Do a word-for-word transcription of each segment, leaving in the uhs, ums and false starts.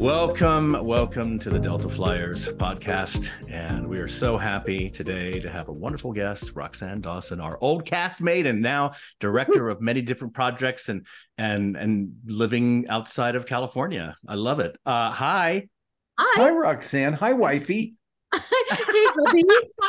Welcome, welcome to the Delta Flyers podcast. And we are so happy today to have a wonderful guest, Roxanne Dawson, our old castmate and now director of many different projects and and and living outside of California. I love it. Uh, hi. Hi. Hi, Roxanne. Hi, wifey. Hey, Bobby.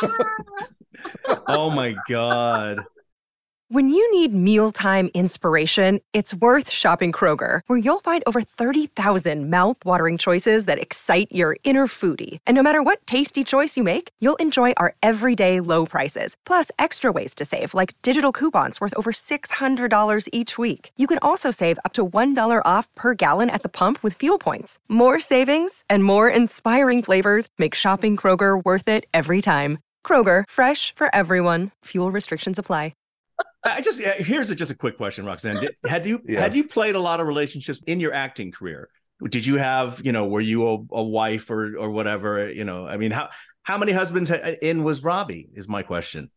Oh my God. When you need mealtime inspiration, it's worth shopping Kroger, where you'll find over thirty thousand mouth-watering choices that excite your inner foodie. And no matter what tasty choice you make, you'll enjoy our everyday low prices, plus extra ways to save, like digital coupons worth over six hundred dollars each week. You can also save up to one dollar off per gallon at the pump with fuel points. More savings and more inspiring flavors make shopping Kroger worth it every time. Kroger, fresh for everyone. Fuel restrictions apply. I just here's a, just a quick question, Roxanne. Did, had you Yes. had you played a lot of relationships in your acting career? Did you have, you know, were you a, a wife or or whatever? You know, I mean, how how many husbands in was Robbie? Is my question.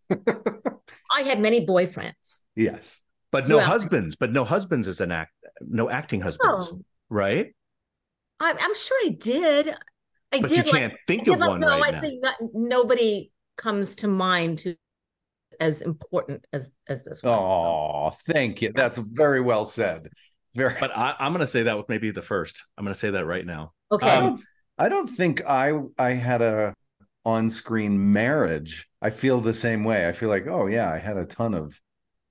I had many boyfriends. Yes. But no Well- husbands. But no husbands as an act. No acting husbands, Oh. right? I'm, I'm sure I did. I But did. you can't like, think I of did, like, one no, right I now. think that nobody comes to mind to as important as as this one. so. Oh, thank you. That's very well said. Very. But I, I'm going to say that was maybe the first. I'm going to say that right now. Okay. I Um, don't. I don't think I. I had a on-screen marriage. I feel the same way. I feel like, oh yeah, I had a ton of,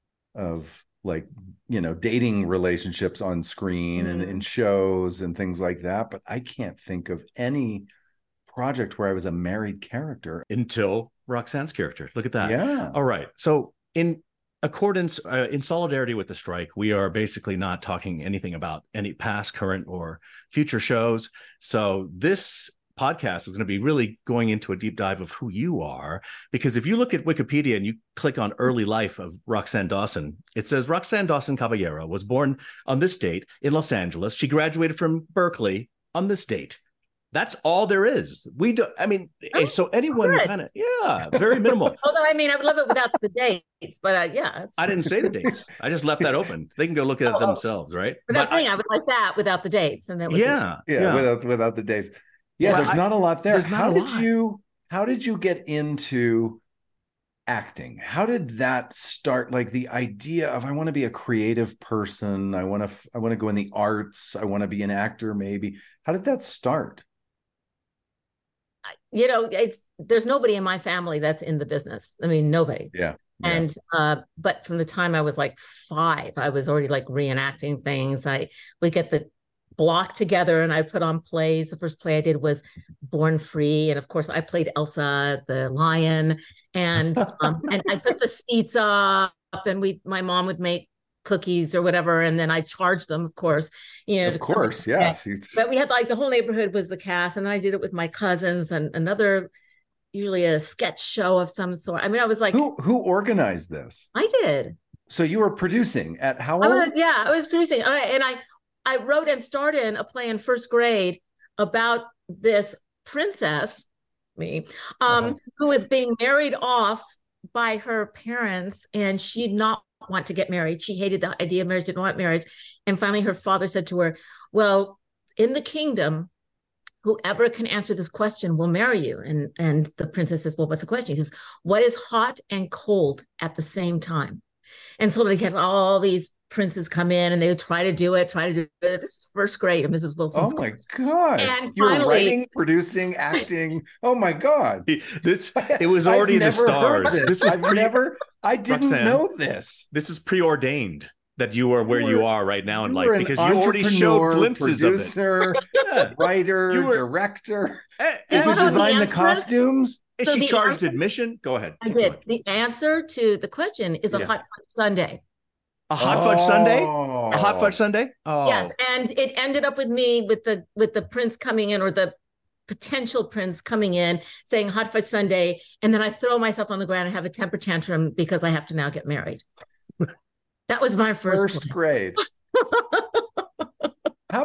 of like you know dating relationships on screen and Mhm. in shows and things like that. But I can't think of any project where I was a married character. Until Roxanne's character. Look at that. Yeah. All right. So in accordance, uh, in solidarity with the strike, we are basically not talking anything about any past, current, or future shows. So this podcast is going to be really going into a deep dive of who you are, because if you look at Wikipedia and you click on early life of Roxanne Dawson, it says Roxanne Dawson Caballero was born on this date in Los Angeles. She graduated from Berkeley on this date. That's all there is. We do. I mean, Oh, so anyone good. kind of, yeah, very minimal. Although I mean, I would love it without the dates, but uh, yeah. It's, I didn't say the dates. I just left that open. They can go look at it Oh, oh. themselves, right? But, I'm But saying I- I, would like that without the dates, and that would be- yeah, yeah, yeah. without without the days. Yeah, Well, there's I- not a lot there. there's not How a did lot. you how did you get into acting? How did that start? Like the idea of I want to be a creative person, I want to I want to go in the arts, I want to be an actor maybe. How did that start? you know, it's there's nobody in my family that's in the business. I mean, nobody. Yeah. yeah. And uh, but from the time I was like five, I was already like reenacting things. I would get the block together and I put on plays. The first play I did was Born Free, and of course I played Elsa the lion. And um, and I put the seats up, and we my mom would make cookies or whatever, and then I charged them, of course. You know, Of to come course, in. yes. It's, But we had like the whole neighborhood was the cast, and then I did it with my cousins and another, usually a sketch show of some sort. I mean, I was like, who who organized this? I did. So you were producing at how I old? was, yeah, I was producing, and I, and I I wrote and starred in a play in first grade about this princess, me, um, Uh-huh. who was being married off by her parents, and she did not want to get married. She hated the idea of marriage, didn't want marriage. And finally, her father said to her, well, in the kingdom, whoever can answer this question will marry you. And, and the princess says, well, what's the question? He says, what is hot and cold at the same time? And so they had all these princes come in and they would try to do it, try to do it. This is first grade of Missus Wilson's. Oh my God. And you were finally- writing, producing, acting. Oh my God. This it was already I've the never heard stars. This. This was I've pre, never, I didn't Roxanne. know this. this is preordained that you are where You you were- are right now in You life were an because you already showed entrepreneur, glimpses producer, of it. Yeah. writer, You were- director. Eh, Did Did you you know the design the answer? costumes? Is So she the charged answer- admission? Go ahead. I Keep did. going. The answer to the question is a Yes. hot fudge sundae. A hot fudge sundae? Oh. A hot fudge sundae? Oh, Yes, and it ended up with me with the with the prince coming in, or the potential prince coming in, saying hot fudge sundae, and then I throw myself on the ground and have a temper tantrum because I have to now get married. That was my first, First play. grade. How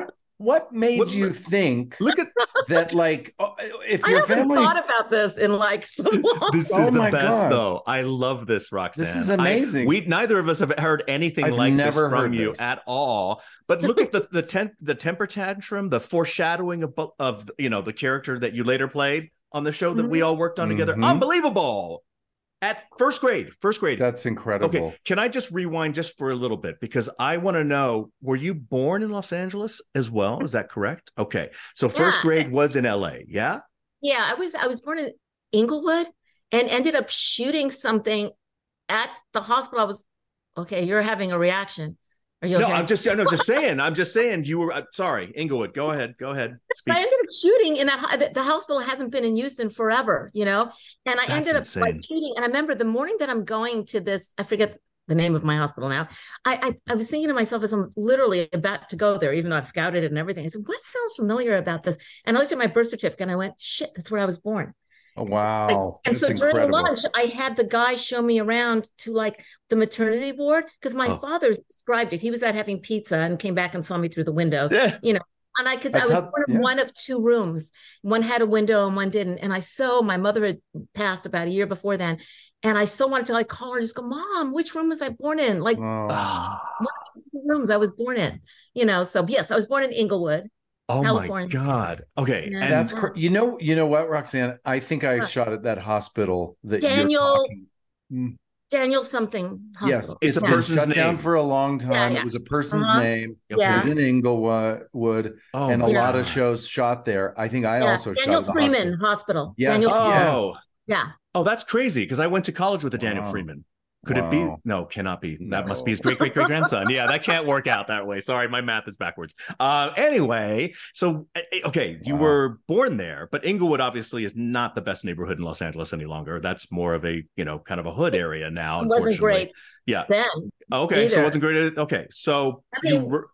what made What- you think Look at that, like, oh, if I your haven't family, thought about this in like so long. this is Oh the my best God. though. I love this, Roxanne. This is I- amazing. we neither of us have heard anything I've like never this from heard you this. at all. But look at the the ten, the temper tantrum, the foreshadowing of of you know the character that you later played on the show that we Mhm. all worked on together. Mhm. Unbelievable. At first grade, first grade. That's incredible. Okay, can I just rewind just for a little bit because I want to know: were you born in Los Angeles as well? Is that correct? Okay, so first Yeah. grade was in L A. Yeah. Yeah, I was I was born in Inglewood and ended up shooting something at the hospital. I was okay. You're having a reaction. Are you No, okay? I'm just no, just saying. I'm just saying. You were uh, sorry, Inglewood. Go ahead. Go ahead. Speak. I ended up shooting in that ho- the, the hospital hasn't been in use in forever, you know. And I That's ended up insane. like shooting. And I remember the morning that I'm going to this, I forget the name of my hospital now. I, I I was thinking to myself as I'm literally about to go there, even though I've scouted it and everything. I said, "What sounds familiar about this?" And I looked at my birth certificate and I went, "Shit, that's where I was born." Oh, Like, wow. and That's so during incredible. lunch, I had the guy show me around to like the maternity ward because my Oh. father described it. He was out having pizza and came back and saw me through the window, Yeah. you know. And I could, That's I was how- born in yeah. one of two rooms. One had a window and one didn't. And I so, my mother had passed about a year before then. And I so wanted to like call her and just go, "Mom, which room was I born in?" Like Oh. Ah. two rooms I was born in, you know. So yes, I was born in Inglewood. Oh California. my God. Okay. Yeah. And That's cr- you know you know what, Roxanne? I think I What? shot at that hospital that you're Daniel- talking. Mm, Daniel something Yes, hospital. It's a been person's shut down name. for a long time. Yeah, It was a person's Uh-huh. name. Okay. It was Yeah. in Inglewood, oh and a my lot of God. shows shot there. I think I Yeah, also shot Daniel at the Freeman hospital. Hospital. Yes, Daniel, yes. Oh. yeah. Oh, that's crazy because I went to college with a Daniel Wow. Freeman. Could it be? Wow. No, cannot be. That must No. be his great great great grandson. Yeah, that can't work out that way. Sorry, my math is backwards. Uh, anyway, so eh, eh, okay, you Wow. were born there, but Inglewood obviously is not the best neighborhood in Los Angeles any longer. That's more of a you know kind of a hood area now. It wasn't Unfortunately, great Yeah. then. Okay, so it either. wasn't great. Okay, so I you mean, were,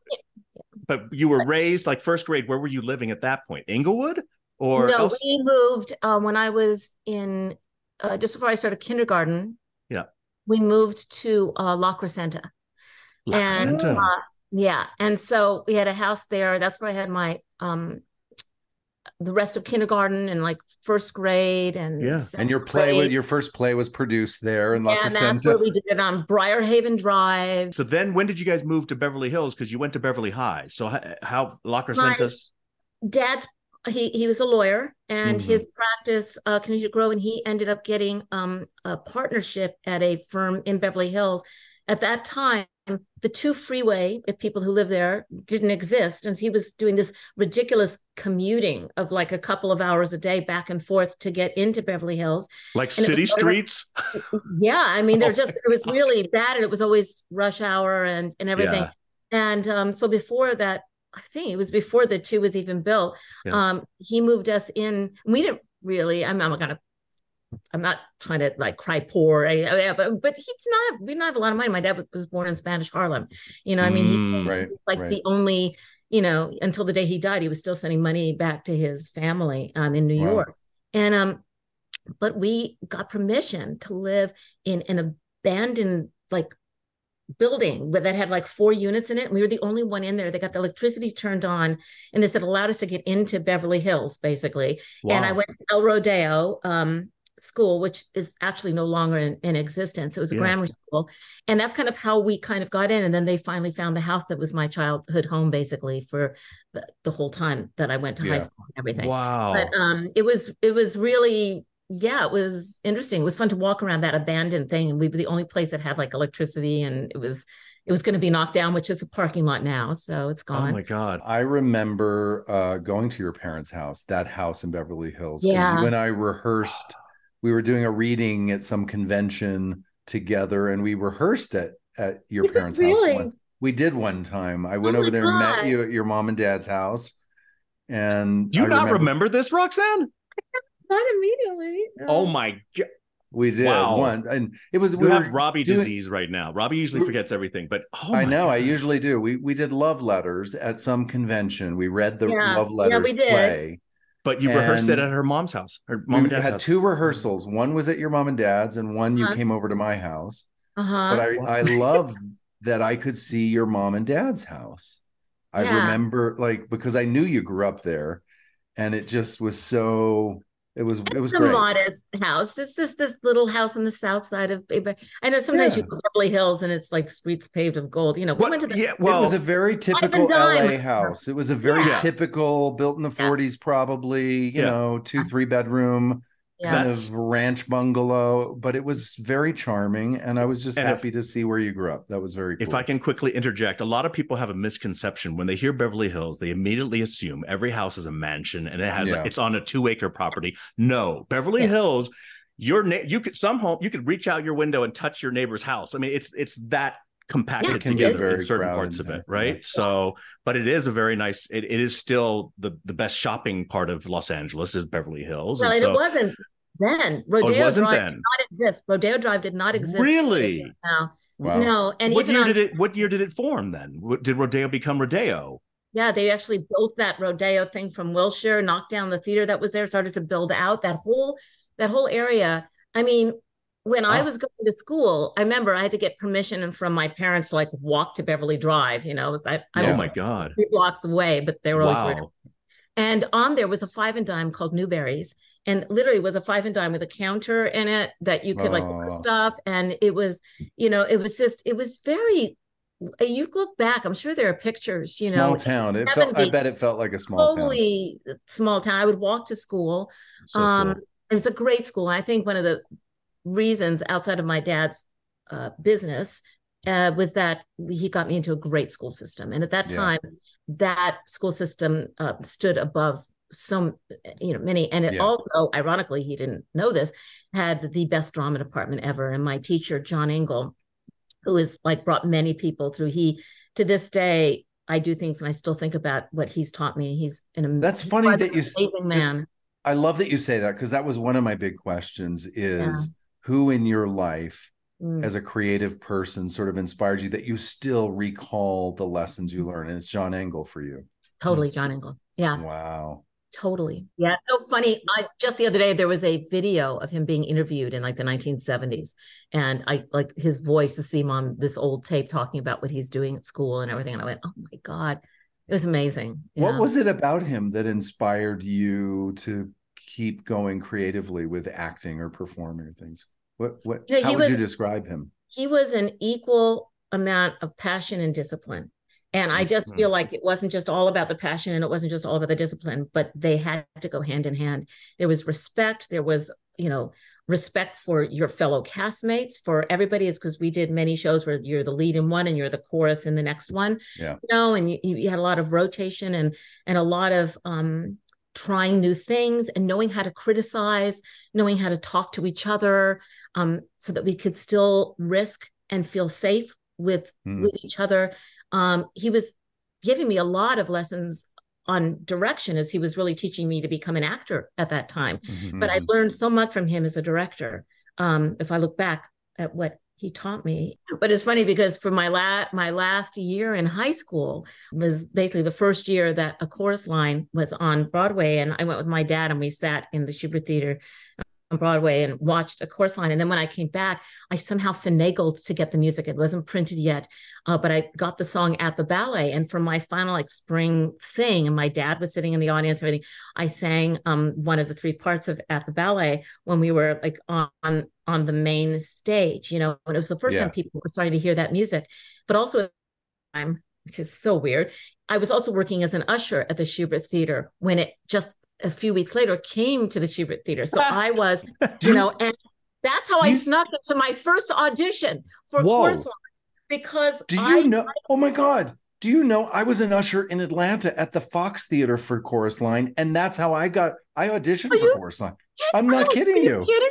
but you were raised like first grade. Where were you living at that point? Inglewood or no, else? we moved um, when I was in uh, just before I started kindergarten. Yeah. We moved to uh, La Crescenta. La and, Crescenta. uh, yeah. And so we had a house there. That's where I had my um the rest of kindergarten and like first grade and Yeah. And your seventh play with grade. your first play was produced there in La and that's Crescenta. where we did it on Briarhaven Drive. So then, when did you guys move to Beverly Hills? Because you went to Beverly High. So how, how La Crescenta's? Dad's he he was a lawyer and Mhm. his practice uh, continued to grow, and he ended up getting um, a partnership at a firm in Beverly Hills. At that time, the two freeway, if people who live there, didn't exist, and he was doing this ridiculous commuting of like a couple of hours a day back and forth to get into Beverly Hills. Like And it city was sort of- streets? Yeah, I mean, Oh they're just my it was really bad, and it was always rush hour and and everything. Yeah. And um, so before that, I think it was before the two was even built. Yeah. Um, he moved us in. We didn't really. I'm not gonna. I'm not trying to like cry poor, I- I- but but he did not have. We didn't have a lot of money. My dad was born in Spanish Harlem. You know, I mean, he Mm. Right, like right. the only. You know, until the day he died, he was still sending money back to his family um, in New Wow. York. And um, but we got permission to live in an abandoned like building that had like four units in it. And we were the only one in there. They got the electricity turned on, and this had allowed us to get into Beverly Hills, basically. And I Wow. went to El Rodeo um, school, which is actually no longer in, in existence. It was a Yeah. grammar school. And that's kind of how we kind of got in. And then they finally found the house that was my childhood home, basically, for the, the whole time that I went to Yeah. high school and everything. Wow. But um, it was it was really, yeah, it was interesting. It was fun to walk around that abandoned thing, and we were the only place that had like electricity, and it was it was going to be knocked down, which is a parking lot now, so it's Oh gone. my God. I remember uh, going to your parents' house, that house in Beverly Hills. 'cause Yeah. You and I rehearsed. We were doing a reading at some convention together, and we rehearsed at at your You did parents' really? house. One, we did one time. I went Oh over my there and met God. you at your mom and dad's house. And Do you I not remember this, Roxanne? Not immediately. no. Oh my God. We did Wow. one, and it was You we have were Robbie doing- disease right now. Robbie usually forgets everything, but oh I my know, I God. usually do. We we did love letters at some convention. We read the Yeah. love Yeah, letters we did. play. But you rehearsed it And at her mom's house, her mom We and dad's had house. two rehearsals. One was at your mom and dad's, and one you Uh-huh. came over to my house. Uh-huh. But I I loved that I could see your mom and dad's house. I Yeah. remember, like, because I knew you grew up there, and it just was so. It was it was It's a great. modest house. It's just this little house on the south side of. I know sometimes Yeah. you go to Beverly Hills and it's like streets paved of gold. You know, we What? went to the. Yeah. It Well, was a very typical dime. L A house. It was a very Yeah. typical, built in the Yeah. forties, probably, you Yeah. know, two, three bedroom Yeah. kind That's- of ranch bungalow, but it was very charming. And I was just And happy if- to see where you grew up. That was very cool. if I can quickly interject, a lot of people have a misconception when they hear Beverly Hills. They immediately assume every house is a mansion and it has Yeah. it's on a two acre property. No, Beverly Yeah. Hills, your na- you could some home you could reach out your window and touch your neighbor's house. I mean, it's it's that compacted It can be together very in certain crowded parts of there. it, right? Yeah. So, but it is a very nice. It, it is still the the best shopping part of Los Angeles is Beverly Hills. Well, and and so, it wasn't then. Rodeo oh, it wasn't Drive then. did not exist. Rodeo Drive did not exist. Really? No, Wow. no. And what even year on, did it? What year did it form then? What, did Rodeo become Rodeo? yeah, they actually built that Rodeo thing from Wilshire, knocked down the theater that was there, started to build out that whole that whole area. I mean, when I Oh. was going to school, I remember I had to get permission from my parents to like walk to Beverly Drive. You know, I, I Yeah. was Oh my God! three blocks away, but they were always weird. Wow. And on there was a five and dime called Newberry's, and literally was a five and dime with a counter in it that you could like order Oh. stuff. And it was, you know, it was just, it was very. You look back, I'm sure there are pictures. You Small know, town. It felt. I seventy bet it felt like a small town. totally small town. I would walk to school. So um, cool. It was a great school. I think one of the reasons outside of my dad's uh, business uh, was that he got me into a great school system. And at that Yeah. time, that school system uh, stood above some, you know, many. And it Yeah. also, ironically, he didn't know this, had the best drama department ever. And my teacher, John Engel, who has like brought many people through, he, to this day, I do things and I still think about what he's taught me. He's an That's he's funny an that you s- amazing man. I love that you say that, because that was one of my big questions is Yeah. who in your life Mm. as a creative person sort of inspired you that you still recall the lessons Mm. you learned? And it's John Engel for you. Totally, John Engel. Yeah, Wow. totally. Yeah, it's so funny. I just the other day there was a video of him being interviewed in like the nineteen seventies, and I like his voice to see him on this old tape talking about what he's doing at school and everything. And I went, oh my God, it was amazing. What Yeah. was it about him that inspired you to keep going creatively with acting or performing or things? What what You know, how he would was- you describe him? He was an equal amount of passion and discipline. And I just Mhm. feel like it wasn't just all about the passion and it wasn't just all about the discipline, but they had to go hand in hand. There was respect. There was, you know, respect for your fellow castmates, for everybody, is because we did many shows where you're the lead in one and you're the chorus in the next one. Yeah. You know, and you, you had a lot of rotation and and a lot of um trying new things and knowing how to criticize, knowing how to talk to each other, um, so that we could still risk and feel safe with Hmm. with each other. Um, he was giving me a lot of lessons on direction as he was really teaching me to become an actor at that time. But I Mhm. learned so much from him as a director. Um, if I look back at what he taught me, but it's funny because for my la- my last year in high school was basically the first year that A Chorus Line was on Broadway, and I went with my dad and we sat in the Shubert Theater on Broadway and watched A Chorus Line. And then when I came back, I somehow finagled to get the music. It wasn't printed yet, uh, but I got the song at the ballet. And for my final like spring thing, and my dad was sitting in the audience and everything, I sang um, one of the three parts of At the Ballet when we were like on on the main stage, you know, and it was the first Yeah. time people were starting to hear that music. But also at the time, which is so weird, I was also working as an usher at the Shubert Theater when it just a few weeks later came to the Shubert Theater. So I was, you know, and that's how I You- snuck into my first audition for Whoa. Chorus Line, because Do you I know? Oh my God. Do you know I was an usher in Atlanta at the Fox Theater for Chorus Line, and that's how I got I auditioned Are for you- Chorus Line. I'm not Oh, kidding are you. kidding?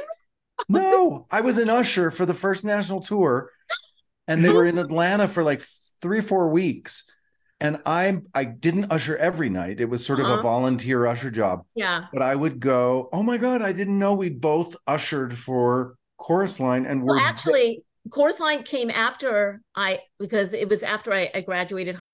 No, I was an usher for the first national tour, and they were in Atlanta for like three, four weeks. And I I didn't usher every night. It was sort of a Uh-huh. volunteer usher job. Yeah. But I would go, oh my God, I didn't know we both ushered for Chorus Line, and we're Well, actually, Chorus Line came after I, because it was after I, I graduated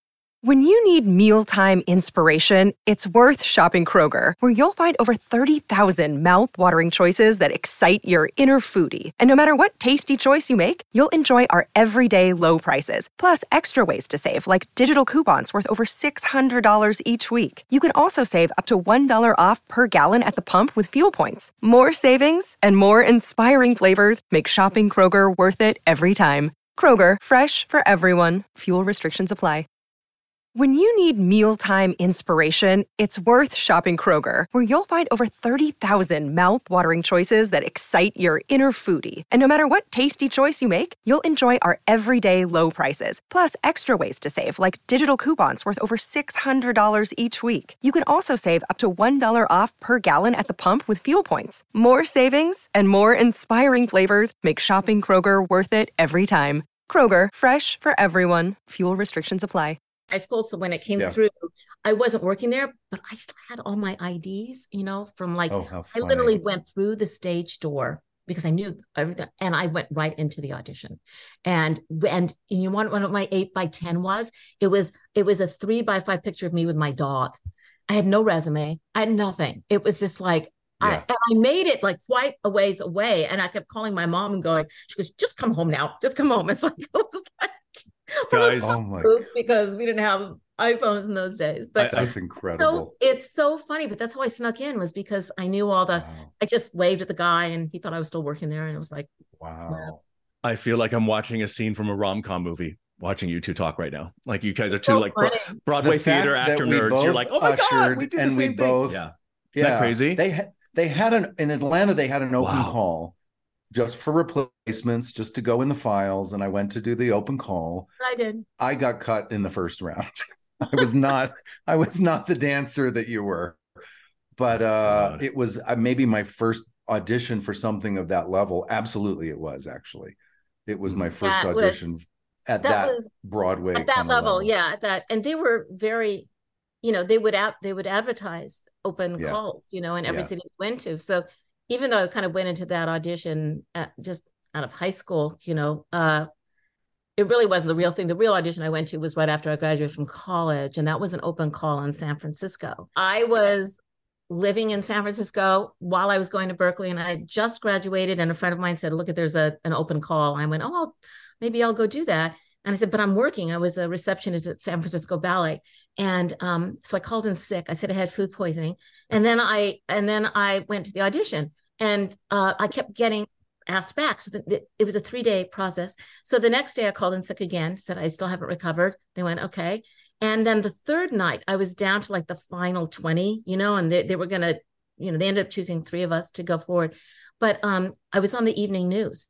When you need mealtime inspiration, it's worth shopping Kroger, where you'll find over thirty thousand mouth-watering choices that excite your inner foodie. And no matter what tasty choice you make, you'll enjoy our everyday low prices, plus extra ways to save, like digital coupons worth over six hundred dollars each week. You can also save up to one dollar off per gallon at the pump with fuel points. More savings and more inspiring flavors make shopping Kroger worth it every time. Kroger, fresh for everyone. Fuel restrictions apply. When you need mealtime inspiration, it's worth shopping Kroger, where you'll find over thirty thousand mouth-watering choices that excite your inner foodie. And no matter what tasty choice you make, you'll enjoy our everyday low prices, plus extra ways to save, like digital coupons worth over six hundred dollars each week. You can also save up to one dollar off per gallon at the pump with fuel points. More savings and more inspiring flavors make shopping Kroger worth it every time. Kroger, fresh for everyone. Fuel restrictions apply. High school. So when it came Yeah. through, I wasn't working there, but I still had all my I Ds, you know, from like, Oh, how I funny. literally went through the stage door because I knew everything. And I went right into the audition. And, and you want what my eight by ten was? It was, it was a three by five picture of me with my dog. I had no resume. I had nothing. It was just like, I, Yeah. and I made it like quite a ways away. And I kept calling my mom and going, she goes, just come home now. Just come home. It's like, it was like, Guys, Oh my, because we didn't have iPhones in those days. But I- that's so incredible. it's so funny, but that's how I snuck in, was because I knew all the, Wow. I just waved at the guy and he thought I was still working there. And it was like, Wow. I feel like I'm watching a scene from a rom-com movie, watching you two talk right now. Like you guys are two so like Bro- funny. Broadway The fact theater that actor we nerds. both You're like, oh my God, ushered we did the and we same both- thing. Yeah. Yeah. that crazy? They had they had an in Atlanta, they had an open Wow. call just for replacements, just to go in the files. And I went to do the open call. I did. I got cut in the first round. I was not I was not the dancer that you were. But uh God. it was uh, maybe my first audition for something of that level. Absolutely it was actually. It was my first That was- audition at that that, was- Broadway At that kinda level, yeah, at that, and they were very, you know, they would out, they would advertise open Yeah. calls, you know, in every Yeah. city we went to. So even though I kind of went into that audition at, just out of high school, you know, uh, it really wasn't the real thing. The real audition I went to was right after I graduated from college, and that was an open call in San Francisco. I was living in San Francisco while I was going to Berkeley, and I had just graduated, and a friend of mine said, look, there's a an open call. And I went, oh, I'll, maybe I'll go do that. And I said, but I'm working. I was a receptionist at San Francisco Ballet. And um, so I called in sick. I said I had food poisoning. And then I and then I went to the audition, and uh, I kept getting asked back. So that it was a three-day process. So the next day I called in sick again, said I still haven't recovered. They went, okay. And then the third night I was down to like the final twenty, you know, and they, they were going to, you know, they ended up choosing three of us to go forward. But um, I was on the evening news,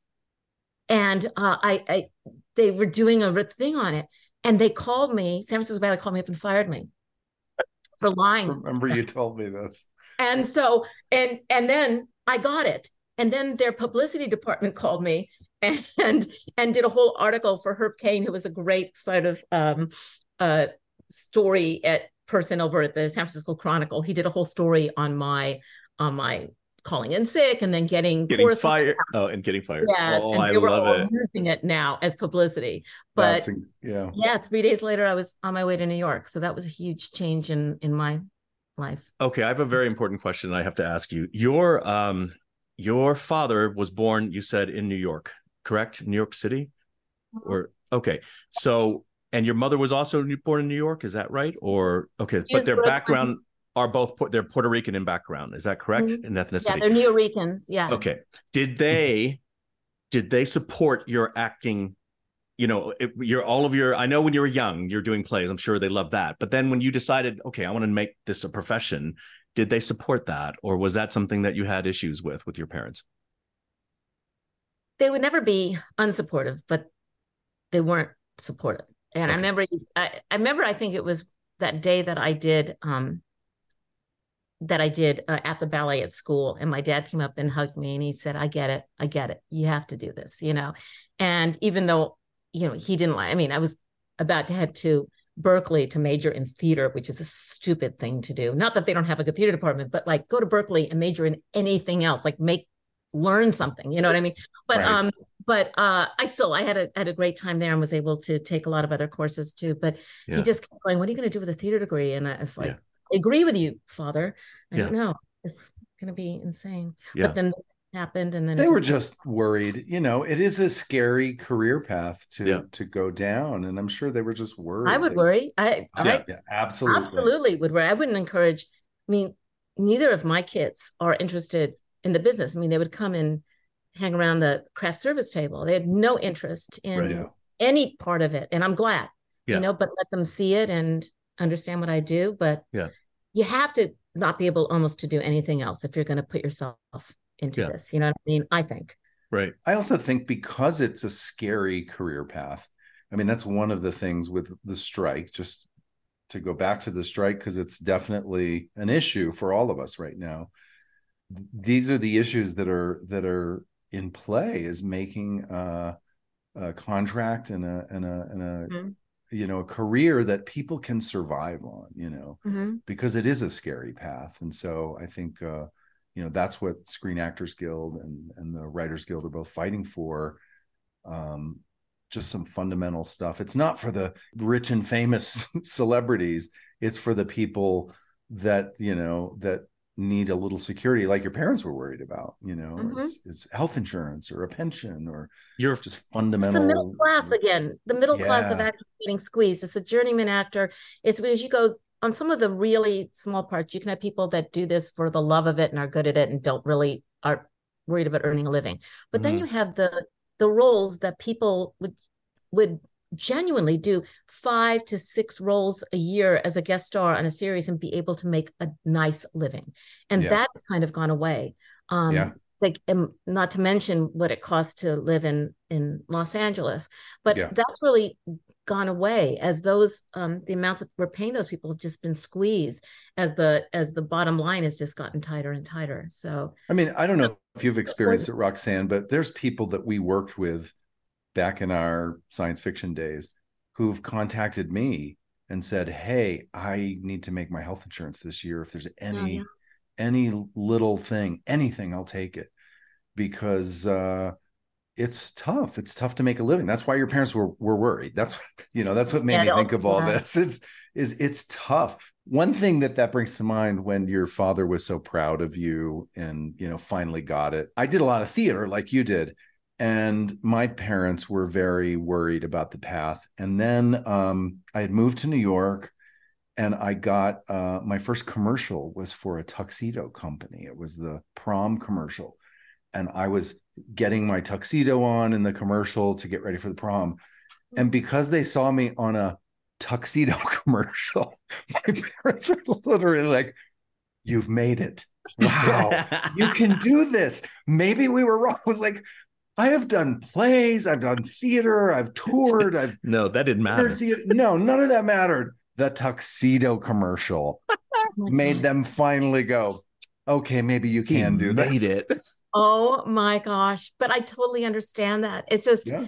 and uh, I, I they were doing a thing on it, and they called me, San Francisco Ballet called me up and fired me for lying. Remember you told me this. And so, and and then I got it. And then their publicity department called me and and, and did a whole article for Herb Cain, who was a great sort of um, uh, story at person over at the San Francisco Chronicle. He did a whole story on my on my calling in sick and then getting Getting chorus- fired. Oh, and getting fired. Yes, oh, and I they were love all it. using it now as publicity. But That's in- yeah. yeah, three days later, I was on my way to New York. So that was a huge change in in my life. Okay, I have a very important question I have to ask you. Your um your father was born, you said, in New York, correct? New York City? Or okay. So and your mother was also born in New York, is that right? Or okay, She but was their born- background are both they're Puerto Rican in background, is that correct? Mhm. In Yeah, ethnicity. they're New Yorkers. Yeah. Okay. Did they did they support your acting? You know, it, you're all of your, I know when you were young, you're doing plays. I'm sure they love that. But then when you decided, okay, I want to make this a profession, did they support that? Or was that something that you had issues with, with your parents? They would never be unsupportive, but they weren't supportive. And I Okay. remember, I, I remember, I think it was that day that I did, um, that I did uh, at the ballet at school. And my dad came up and hugged me and he said, I get it. I get it. You have to do this, you know? And even though, you know, he didn't like, I mean, I was about to head to Berkeley to major in theater, which is a stupid thing to do. Not that they don't have a good theater department, but like go to Berkeley and major in anything else, like make, learn something, you know what I mean? But, Right. um, but uh, I still, I had a, had a great time there and was able to take a lot of other courses too. But Yeah. he just kept going, what are you going to do with a theater degree? And I was like, Yeah. I agree with you, Father. I Yeah. don't know. It's going to be insane. Yeah. But then it happened. And then They it were just worried. You know, it is a scary career path to, Yeah. to go down. And I'm sure they were just worried. I would They- worry. I, Yeah, I yeah, absolutely. absolutely would worry. I wouldn't encourage, I mean, neither of my kids are interested in the business. I mean, they would come and hang around the craft service table. They had no interest in Right. Yeah. any part of it. And I'm glad, Yeah. you know, but let them see it and understand what I do. But Yeah. you have to not be able almost to do anything else if you're going to put yourself into Yeah. this. You know what I mean? I think. Right. I also think because it's a scary career path, I mean, that's one of the things with the strike, just to go back to the strike, because it's definitely an issue for all of us right now. These are the issues that are that are in play, is making a, a contract and a and a and a Mm-hmm. you know a career that people can survive on, you know, Mm-hmm. because it is a scary path. And so I think uh, you know that's what Screen Actors Guild and and the Writers Guild are both fighting for. Um, just some fundamental stuff. It's not for the rich and famous celebrities. It's for the people that, you know, that need a little security, like your parents were worried about, you know, Mhm. it's, it's health insurance or a pension or You're just It's fundamental. the middle class again, the middle class of Yeah. actors getting squeezed. It's a journeyman actor. It's because you go on some of the really small parts, you can have people that do this for the love of it and are good at it and don't really are worried about earning a living. But then Mhm. you have the the roles that people would would genuinely do five to six roles a year as a guest star on a series and be able to make a nice living. And Yeah. that's kind of gone away. Um, Yeah. like, um, not to mention what it costs to live in, in Los Angeles, but Yeah. that's really gone away as those, um, the amounts that we're paying those people have just been squeezed as the, as the bottom line has just gotten tighter and tighter. So, I mean, I don't know if you've experienced it, Roxanne, but there's people that we worked with back in our science fiction days who've contacted me and said, hey, I need to make my health insurance this year. If there's any, yeah. any little thing, anything, I'll take it, because uh, it's tough. It's tough to make a living. That's why your parents were, were worried. That's, you know, that's what made Yeah, me they'll- think of all yeah. this. It's, is it's tough. One thing that that brings to mind, when your father was so proud of you and, you know, finally got it. I did a lot of theater like you did. And my parents were very worried about the path. And then um, I had moved to New York, and I got uh, my first commercial was for a tuxedo company. It was the prom commercial. And I was getting my tuxedo on in the commercial to get ready for the prom. And because they saw me on a tuxedo commercial, my parents were literally like, you've made it. Wow, you can do this. Maybe we were wrong. I was like, I have done plays, I've done theater, I've toured, I've No, that didn't matter. theater. No, none of that mattered. The tuxedo commercial Oh my made God. them finally go, okay, maybe you He can do made this. it. Oh my gosh. But I totally understand that. It's just, Yeah,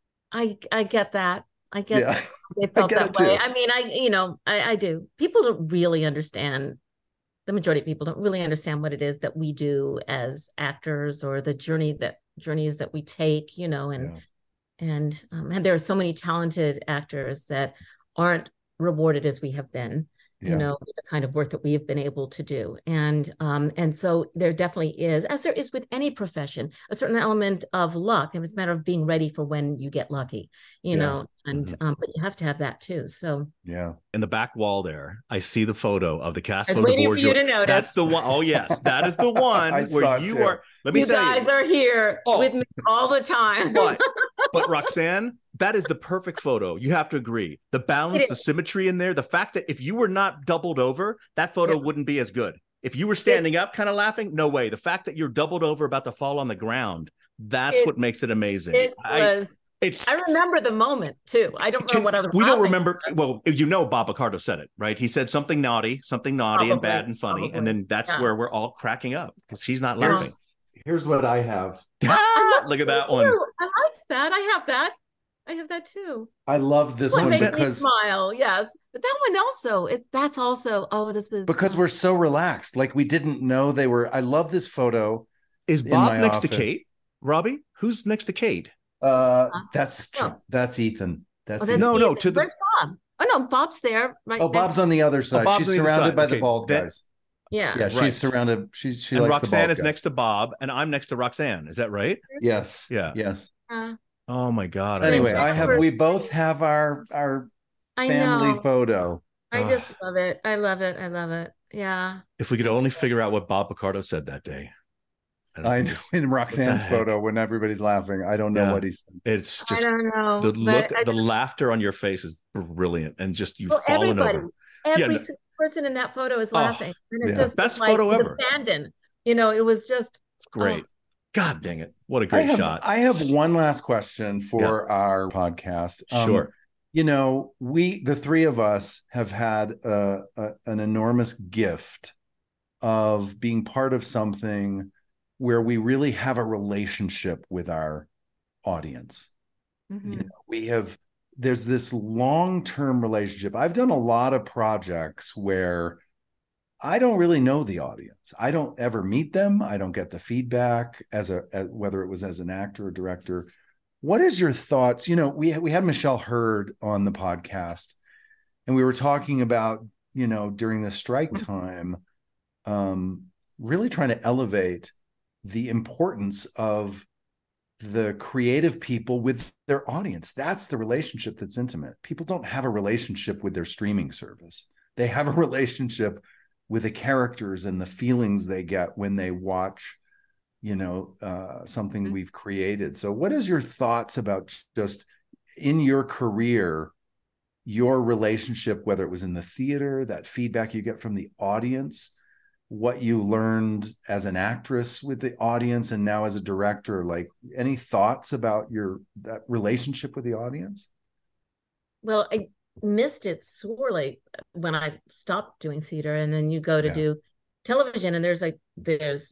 I, I get that. I get yeah. they felt get that it way. too. I mean, I, you know, I, I do. People don't really understand. The majority of people don't really understand what it is that we do as actors, or the journey that journeys that we take, you know, and, Yeah. and, um, and there are so many talented actors that aren't rewarded as we have been, you Yeah. know, with the kind of work that we have been able to do. And, um, and so there definitely is, as there is with any profession, a certain element of luck. It's a matter of being ready for when you get lucky, you Yeah. know, and, Mhm. um, but you have to have that too. So Yeah. In the back wall there, I see the photo of the cast I was photo waiting for board. you to notice. That's the one. Oh, yes. That is the one I saw where it you too. are. Let me you say, guys are here Oh. with me all the time. but, but Roxanne, that is the perfect photo. You have to agree. The balance, It the is. symmetry in there, the fact that if you were not doubled over, that photo Yeah. wouldn't be as good. If you were standing up kind of laughing, no way. The fact that you're doubled over about to fall on the ground, that's It- what makes it amazing. It I, was. it's I remember the moment too. I don't remember what I was. we don't laughing remember. Well, you know, Bob Picardo said it, right? He said something naughty, something naughty and Probably, bad and funny. probably. And then that's Yeah. where we're all cracking up because he's not Here's, laughing. here's what I have. I love Look at that that one. too. I like that. I have that. I have that too. I love this What one makes me because smile? Yes, but that one also. It, that's also. Oh, this was because we're so relaxed. Like we didn't know they were. I love this photo. Is in Bob my next office. to Kate? Robbie? Who's next to Kate? Uh, that's Oh. that's Ethan. Oh, That's that's Ethan. No, no, Ethan. to the- Where's Bob? Oh no, Bob's there. Right. Oh, next- Bob's on the other side. Bob's She's on the other surrounded side. by Okay, the bald that- guys. Yeah. Yeah, Right. she's surrounded. She's she and likes the Roxanne bald is guys. next to Bob, and I'm next to Roxanne. Is that right? Yes. Yeah. Yes. Uh, Oh my God. Anyway, Thanks I have. for- We both have our our I family know. photo. I Ah. just love it. I love it. I love it. Yeah. If we could only figure out what Bob Picardo said that day. I don't I think know it's- in Roxanne's heck? photo when everybody's laughing. I don't know Yeah. what he said. It's I just don't know. the but look, I the just- laughter on your face is brilliant, and just you've well, fallen everybody, over. every Yeah, no- single person in that photo is Oh, laughing. And it yeah. just Best was photo like ever. abandoned. You know, it was just It's great. God dang it! What a I great have shot. I have one last question for our podcast. Um, Sure. You know, we the three of us have had a, a, an enormous gift of being part of something where we really have a relationship with our audience. Mhm. You know, we have there's this long-term relationship. I've done a lot of projects where I don't really know the audience. I don't ever meet them. I don't get the feedback as a as, whether it was as an actor or director. What is your thoughts? You know, we we had Michelle Hurd on the podcast, and we were talking about, you know, during the strike time, um, really trying to elevate the importance of the creative people with their audience. That's the relationship that's intimate. People don't have a relationship with their streaming service. They have a relationship with the characters and the feelings they get when they watch, you know, uh, something Mm-hmm. we've created. So what is your thoughts about just in your career, your relationship, whether it was in the theater, that feedback you get from the audience, what you learned as an actress with the audience and now as a director, like any thoughts about your that relationship with the audience? Well, I missed it sorely when I stopped doing theater, and then you go to Yeah. do television, and there's like there's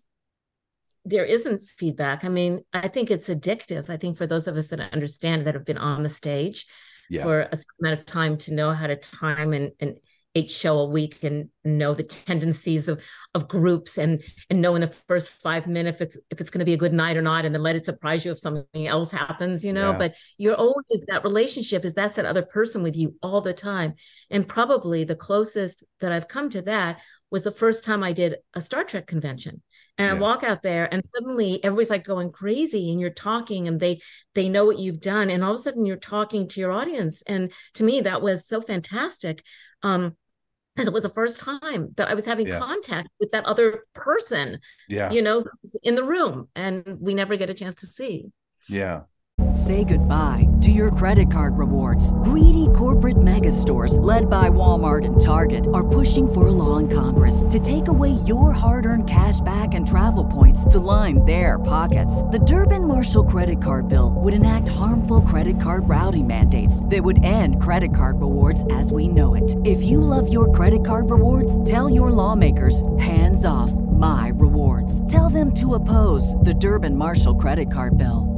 there isn't feedback. I mean, I think it's addictive. I think for those of us that understand that have been on the stage Yeah. for a certain amount of time to know how to time and and eight show a week and know the tendencies of of groups and and know in the first five minutes if it's if it's going to be a good night or not, and then let it surprise you if something else happens, you know. Yeah. But you're always that relationship is that's that other person with you all the time. And probably the closest that I've come to that was the first time I did a Star Trek convention. And I Yeah. walk out there and suddenly everybody's like going crazy and you're talking and they they know what you've done. And all of a sudden you're talking to your audience. And to me, that was so fantastic. Um, because it was the first time that I was having Yeah. contact with that other person, Yeah. you know, in the room, and we never get a chance to see. Yeah. Say goodbye to your credit card rewards. Greedy corporate mega stores, led by Walmart and Target, are pushing for a law in Congress to take away your hard-earned cash back and travel points to line their pockets. The Durbin-Marshall credit card bill would enact harmful credit card routing mandates that would end credit card rewards as we know it. If you love your credit card rewards, tell your lawmakers, hands off my rewards. Tell them to oppose the Durbin-Marshall credit card bill.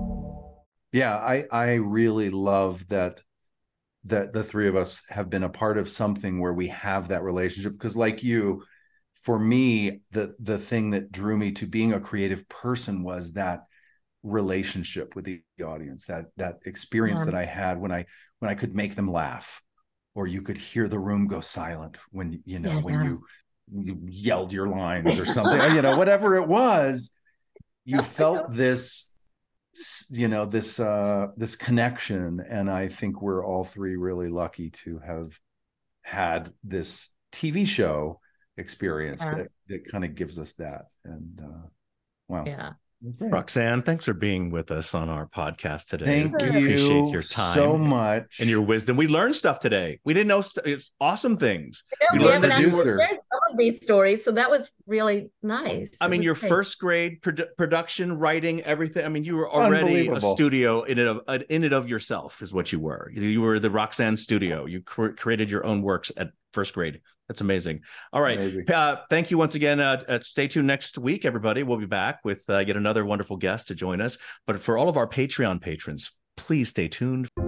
Yeah, I I really love that that the three of us have been a part of something where we have that relationship, because like you, for me, the the thing that drew me to being a creative person was that relationship with the audience, that that experience Yeah. that I had when I when I could make them laugh, or you could hear the room go silent when you know Yeah, when yeah. you you yelled your lines or something, you know, whatever it was, you felt this you know this uh this connection. And I think we're all three really lucky to have had this T V show experience Yeah. that that kind of gives us that. And uh wow. Yeah. Great. Roxanne, thanks for being with us on our podcast today. Thank We you appreciate your time so much. and your wisdom. We learned stuff today. We didn't know st- it's awesome things. Yeah, We we learned haven't that you actually were- shared some of these stories, so that was really nice. I It mean, was your great. first grade produ- production, writing, everything. I mean, you were already a Unbelievable. studio in it of uh, in it of yourself, is what you were. You were the Roxanne studio. You cr- created your own works at first grade. That's amazing. All right. Amazing. Uh, thank you once again. Uh, uh, stay tuned next week, everybody. We'll be back with uh, yet another wonderful guest to join us. But for all of our Patreon patrons, please stay tuned.